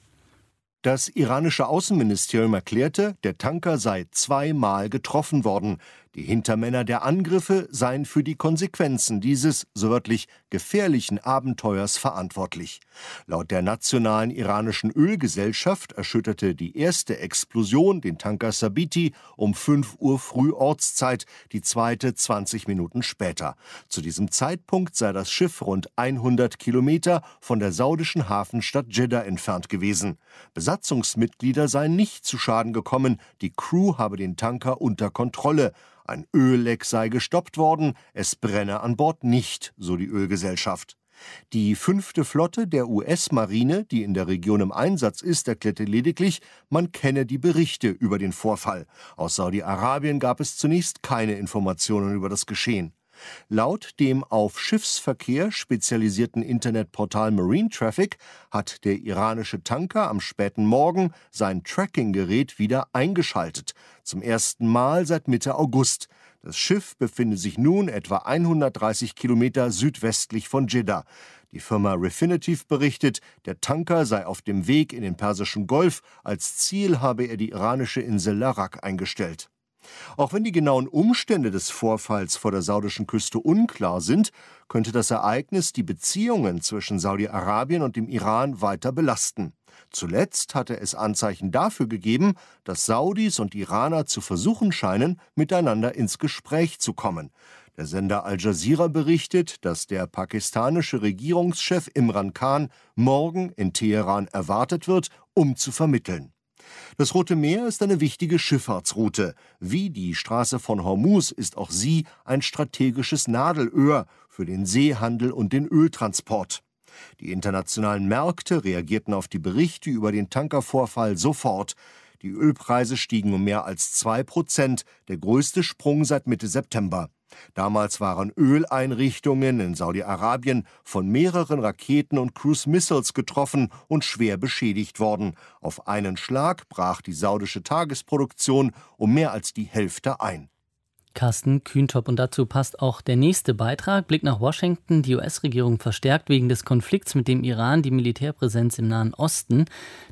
Das iranische Außenministerium erklärte, der Tanker sei 2-mal getroffen worden. Die Hintermänner der Angriffe seien für die Konsequenzen dieses, so wörtlich, gefährlichen Abenteuers verantwortlich. Laut der nationalen iranischen Ölgesellschaft erschütterte die erste Explosion den Tanker Sabiti um 5 Uhr früh Ortszeit, die zweite 20 Minuten später. Zu diesem Zeitpunkt sei das Schiff rund 100 Kilometer von der saudischen Hafenstadt Jeddah entfernt gewesen. Besatzungsmitglieder seien nicht zu Schaden gekommen, die Crew habe den Tanker unter Kontrolle. Ein Ölleck sei gestoppt worden, es brenne an Bord nicht, so die Ölgesellschaft. Die 5. Flotte der US-Marine, die in der Region im Einsatz ist, erklärte lediglich, man kenne die Berichte über den Vorfall. Aus Saudi-Arabien gab es zunächst keine Informationen über das Geschehen. Laut dem auf Schiffsverkehr spezialisierten Internetportal Marine Traffic hat der iranische Tanker am späten Morgen sein Tracking-Gerät wieder eingeschaltet. Zum ersten Mal seit Mitte August. Das Schiff befinde sich nun etwa 130 Kilometer südwestlich von Jeddah. Die Firma Refinitiv berichtet, der Tanker sei auf dem Weg in den Persischen Golf. Als Ziel habe er die iranische Insel Larak eingestellt. Auch wenn die genauen Umstände des Vorfalls vor der saudischen Küste unklar sind, könnte das Ereignis die Beziehungen zwischen Saudi-Arabien und dem Iran weiter belasten. Zuletzt hatte es Anzeichen dafür gegeben, dass Saudis und Iraner zu versuchen scheinen, miteinander ins Gespräch zu kommen. Der Sender Al Jazeera berichtet, dass der pakistanische Regierungschef Imran Khan morgen in Teheran erwartet wird, um zu vermitteln. Das Rote Meer ist eine wichtige Schifffahrtsroute. Wie die Straße von Hormuz ist auch sie ein strategisches Nadelöhr für den Seehandel und den Öltransport. Die internationalen Märkte reagierten auf die Berichte über den Tankervorfall sofort. Die Ölpreise stiegen um mehr als 2%, der größte Sprung seit Mitte September. Damals waren Öleinrichtungen in Saudi-Arabien von mehreren Raketen und Cruise Missiles getroffen und schwer beschädigt worden. Auf einen Schlag brach die saudische Tagesproduktion um mehr als die Hälfte ein. Carsten Kühntop, und dazu passt auch der nächste Beitrag. Blick nach Washington. Die US-Regierung verstärkt wegen des Konflikts mit dem Iran die Militärpräsenz im Nahen Osten.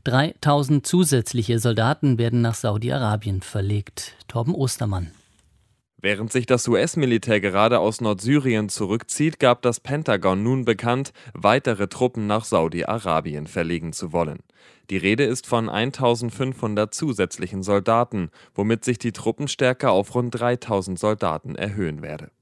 3000 zusätzliche Soldaten werden nach Saudi-Arabien verlegt. Torben Ostermann. Während sich das US-Militär gerade aus Nordsyrien zurückzieht, gab das Pentagon nun bekannt, weitere Truppen nach Saudi-Arabien verlegen zu wollen. Die Rede ist von 1500 zusätzlichen Soldaten, womit sich die Truppenstärke auf rund 3000 Soldaten erhöhen werde.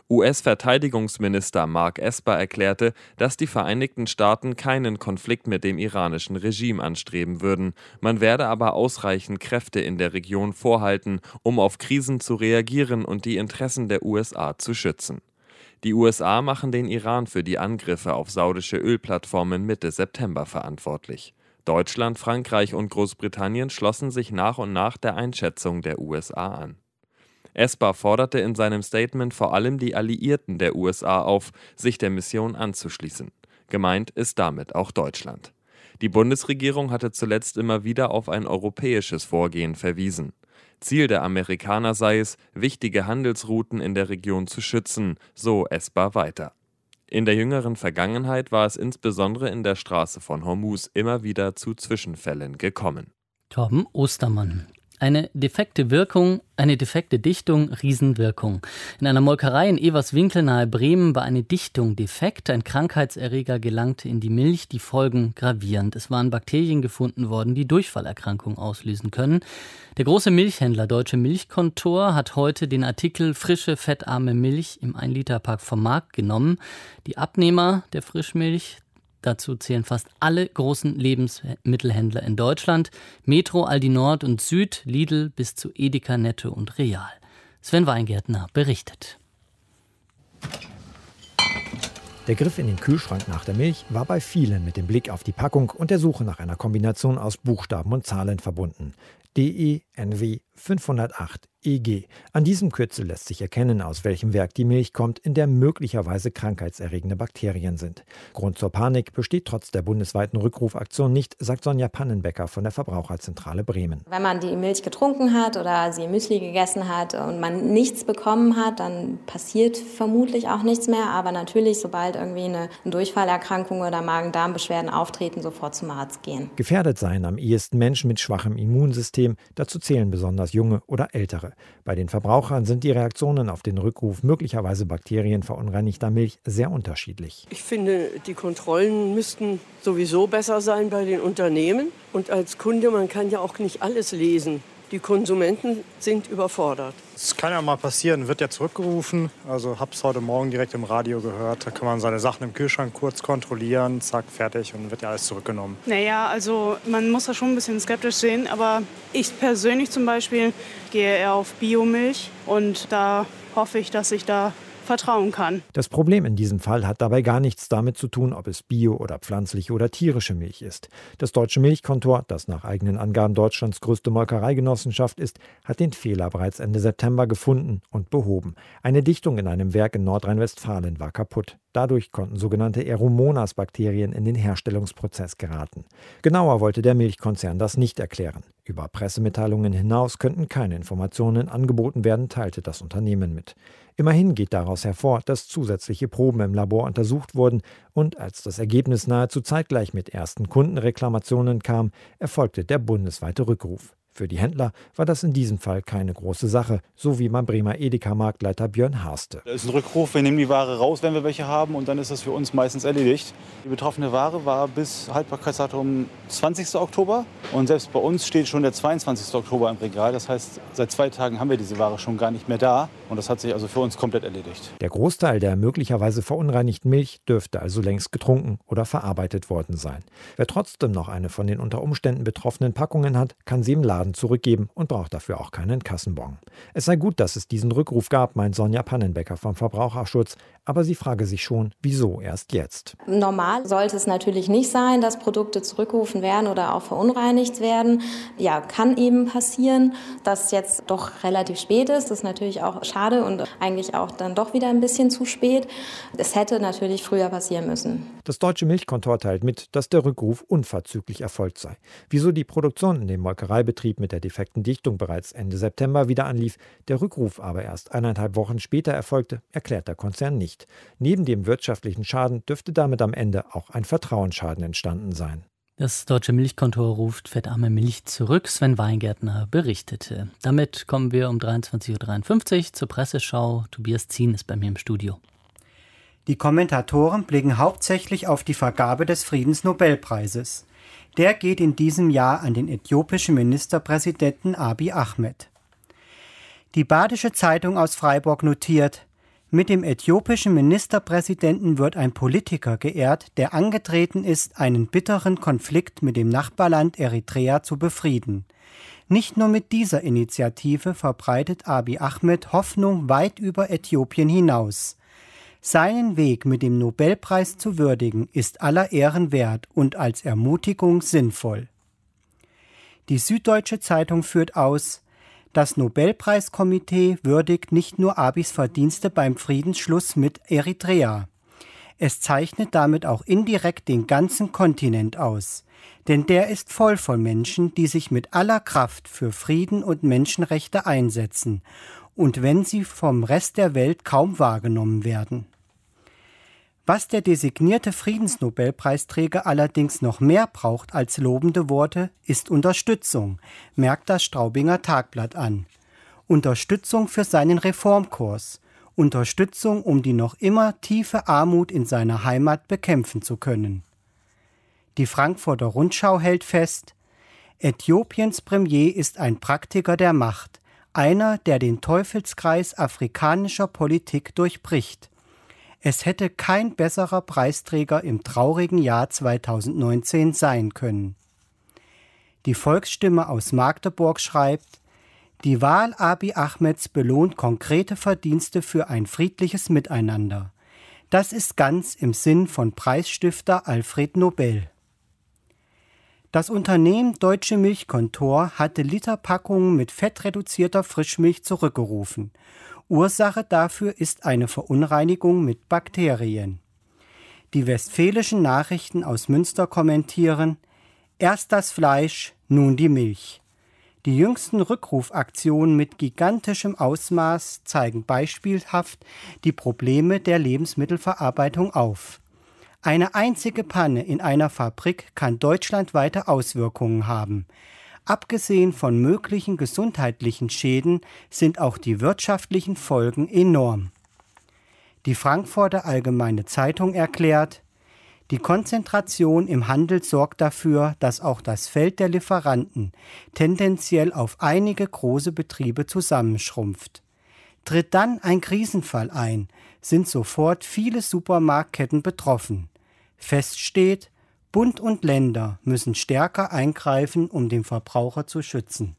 US-Verteidigungsminister Mark Esper erklärte, dass die Vereinigten Staaten keinen Konflikt mit dem iranischen Regime anstreben würden. Man werde aber ausreichend Kräfte in der Region vorhalten, um auf Krisen zu reagieren und die Interessen der USA zu schützen. Die USA machen den Iran für die Angriffe auf saudische Ölplattformen Mitte September verantwortlich. Deutschland, Frankreich und Großbritannien schlossen sich nach und nach der Einschätzung der USA an. Esper forderte in seinem Statement vor allem die Alliierten der USA auf, sich der Mission anzuschließen. Gemeint ist damit auch Deutschland. Die Bundesregierung hatte zuletzt immer wieder auf ein europäisches Vorgehen verwiesen. Ziel der Amerikaner sei es, wichtige Handelsrouten in der Region zu schützen, so Esper weiter. In der jüngeren Vergangenheit war es insbesondere in der Straße von Hormuz immer wieder zu Zwischenfällen gekommen. Torben Ostermann. Eine defekte Dichtung, Riesenwirkung. In einer Molkerei in Everswinkel nahe Bremen war eine Dichtung defekt. Ein Krankheitserreger gelangte in die Milch, die Folgen gravierend. Es waren Bakterien gefunden worden, die Durchfallerkrankungen auslösen können. Der große Milchhändler Deutsche Milchkontor hat heute den Artikel frische, fettarme Milch im 1-Liter-Pack vom Markt genommen. Die Abnehmer der Frischmilch, dazu zählen fast alle großen Lebensmittelhändler in Deutschland. Metro, Aldi Nord und Süd, Lidl bis zu Edeka, Netto und Real. Sven Weingärtner berichtet. Der Griff in den Kühlschrank nach der Milch war bei vielen mit dem Blick auf die Packung und der Suche nach einer Kombination aus Buchstaben und Zahlen verbunden. DENW 508 EG. An diesem Kürzel lässt sich erkennen, aus welchem Werk die Milch kommt, in der möglicherweise krankheitserregende Bakterien sind. Grund zur Panik besteht trotz der bundesweiten Rückrufaktion nicht, sagt Sonja Pannenbecker von der Verbraucherzentrale Bremen. Wenn man die Milch getrunken hat oder sie im Müsli gegessen hat und man nichts bekommen hat, dann passiert vermutlich auch nichts mehr. Aber natürlich, sobald irgendwie eine Durchfallerkrankung oder Magen-Darm-Beschwerden auftreten, sofort zum Arzt gehen. Gefährdet seien am ehesten Menschen mit schwachem Immunsystem. Dazu zählen besonders junge oder ältere. Bei den Verbrauchern sind die Reaktionen auf den Rückruf möglicherweise bakterienverunreinigter Milch sehr unterschiedlich. Ich finde, die Kontrollen müssten sowieso besser sein bei den Unternehmen. Und als Kunde, man kann ja auch nicht alles lesen. Die Konsumenten sind überfordert. Es kann ja mal passieren, wird ja zurückgerufen. Also habe es heute Morgen direkt im Radio gehört. Da kann man seine Sachen im Kühlschrank kurz kontrollieren, zack, fertig und wird ja alles zurückgenommen. Naja, also man muss da schon ein bisschen skeptisch sehen. Aber ich persönlich zum Beispiel gehe eher auf Biomilch. Und da hoffe ich, dass ich da vertrauen kann. Das Problem in diesem Fall hat dabei gar nichts damit zu tun, ob es bio- oder pflanzliche oder tierische Milch ist. Das Deutsche Milchkontor, das nach eigenen Angaben Deutschlands größte Molkereigenossenschaft ist, hat den Fehler bereits Ende September gefunden und behoben. Eine Dichtung in einem Werk in Nordrhein-Westfalen war kaputt. Dadurch konnten sogenannte Aeromonas-Bakterien in den Herstellungsprozess geraten. Genauer wollte der Milchkonzern das nicht erklären. Über Pressemitteilungen hinaus könnten keine Informationen angeboten werden, teilte das Unternehmen mit. Immerhin geht daraus hervor, dass zusätzliche Proben im Labor untersucht wurden und als das Ergebnis nahezu zeitgleich mit ersten Kundenreklamationen kam, erfolgte der bundesweite Rückruf. Für die Händler war das in diesem Fall keine große Sache, so wie beim Bremer Edeka-Marktleiter Björn Harste. Das ist ein Rückruf, wir nehmen die Ware raus, wenn wir welche haben, und dann ist das für uns meistens erledigt. Die betroffene Ware war bis Haltbarkeitsdatum 20. Oktober und selbst bei uns steht schon der 22. Oktober im Regal. Das heißt, seit 2 Tagen haben wir diese Ware schon gar nicht mehr da und das hat sich also für uns komplett erledigt. Der Großteil der möglicherweise verunreinigten Milch dürfte also längst getrunken oder verarbeitet worden sein. Wer trotzdem noch eine von den unter Umständen betroffenen Packungen hat, kann sie im Laden zurückgeben und braucht dafür auch keinen Kassenbon. Es sei gut, dass es diesen Rückruf gab, meint Sonja Pannenbecker vom Verbraucherschutz, aber sie frage sich schon, wieso erst jetzt? Normal sollte es natürlich nicht sein, dass Produkte zurückgerufen werden oder auch verunreinigt werden. Ja, kann eben passieren, dass jetzt doch relativ spät ist. Das ist natürlich auch schade und eigentlich auch dann doch wieder ein bisschen zu spät. Es hätte natürlich früher passieren müssen. Das Deutsche Milchkontor teilt mit, dass der Rückruf unverzüglich erfolgt sei. Wieso die Produktion in dem Molkereibetrieb mit der defekten Dichtung bereits Ende September wieder anlief, der Rückruf aber erst 1,5 Wochen später erfolgte, erklärt der Konzern nicht. Neben dem wirtschaftlichen Schaden dürfte damit am Ende auch ein Vertrauensschaden entstanden sein. Das Deutsche Milchkontor ruft fettarme Milch zurück. Sven Weingärtner berichtete. Damit kommen wir um 23.53 Uhr zur Presseschau. Tobias Zien ist bei mir im Studio. Die Kommentatoren blicken hauptsächlich auf die Vergabe des Friedensnobelpreises. Der geht in diesem Jahr an den äthiopischen Ministerpräsidenten Abiy Ahmed. Die Badische Zeitung aus Freiburg notiert: Mit dem äthiopischen Ministerpräsidenten wird ein Politiker geehrt, der angetreten ist, einen bitteren Konflikt mit dem Nachbarland Eritrea zu befrieden. Nicht nur mit dieser Initiative verbreitet Abiy Ahmed Hoffnung weit über Äthiopien hinaus. Seinen Weg mit dem Nobelpreis zu würdigen, ist aller Ehren wert und als Ermutigung sinnvoll. Die Süddeutsche Zeitung führt aus: Das Nobelpreiskomitee würdigt nicht nur Abiys Verdienste beim Friedensschluss mit Eritrea. Es zeichnet damit auch indirekt den ganzen Kontinent aus. Denn der ist voll von Menschen, die sich mit aller Kraft für Frieden und Menschenrechte einsetzen. Und wenn sie vom Rest der Welt kaum wahrgenommen werden. Was der designierte Friedensnobelpreisträger allerdings noch mehr braucht als lobende Worte, ist Unterstützung, merkt das Straubinger Tagblatt an. Unterstützung für seinen Reformkurs, Unterstützung, um die noch immer tiefe Armut in seiner Heimat bekämpfen zu können. Die Frankfurter Rundschau hält fest: Äthiopiens Premier ist ein Praktiker der Macht, einer, der den Teufelskreis afrikanischer Politik durchbricht. Es hätte kein besserer Preisträger im traurigen Jahr 2019 sein können. Die Volksstimme aus Magdeburg schreibt: Die Wahl Abiy Ahmeds belohnt konkrete Verdienste für ein friedliches Miteinander. Das ist ganz im Sinn von Preisstifter Alfred Nobel. Das Unternehmen Deutsche Milchkontor hatte Literpackungen mit fettreduzierter Frischmilch zurückgerufen. Ursache dafür ist eine Verunreinigung mit Bakterien. Die Westfälischen Nachrichten aus Münster kommentieren: Erst das Fleisch, nun die Milch. Die jüngsten Rückrufaktionen mit gigantischem Ausmaß zeigen beispielhaft die Probleme der Lebensmittelverarbeitung auf. Eine einzige Panne in einer Fabrik kann deutschlandweite Auswirkungen haben. Abgesehen von möglichen gesundheitlichen Schäden sind auch die wirtschaftlichen Folgen enorm. Die Frankfurter Allgemeine Zeitung erklärt: Die Konzentration im Handel sorgt dafür, dass auch das Feld der Lieferanten tendenziell auf einige große Betriebe zusammenschrumpft. Tritt dann ein Krisenfall ein, sind sofort viele Supermarktketten betroffen. Fest steht: Bund und Länder müssen stärker eingreifen, um den Verbraucher zu schützen.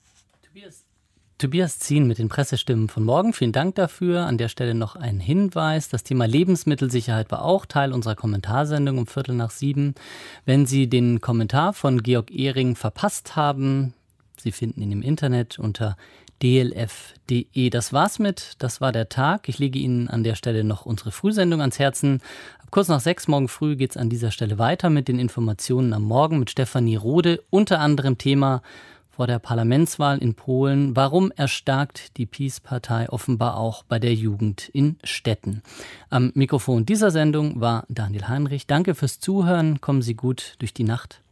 Tobias Zien mit den Pressestimmen von morgen. Vielen Dank dafür. An der Stelle noch ein Hinweis. Das Thema Lebensmittelsicherheit war auch Teil unserer Kommentarsendung um 6:15. Wenn Sie den Kommentar von Georg Ehring verpasst haben, Sie finden ihn im Internet unter dlf.de. Das war der Tag. Ich lege Ihnen an der Stelle noch unsere Frühsendung ans Herzen. Ab kurz nach 6 morgen früh geht es an dieser Stelle weiter mit den Informationen am Morgen mit Stefanie Rode. Unter anderem Thema vor der Parlamentswahl in Polen. Warum erstarkt die PiS-Partei offenbar auch bei der Jugend in Städten? Am Mikrofon dieser Sendung war Daniel Heinrich. Danke fürs Zuhören. Kommen Sie gut durch die Nacht.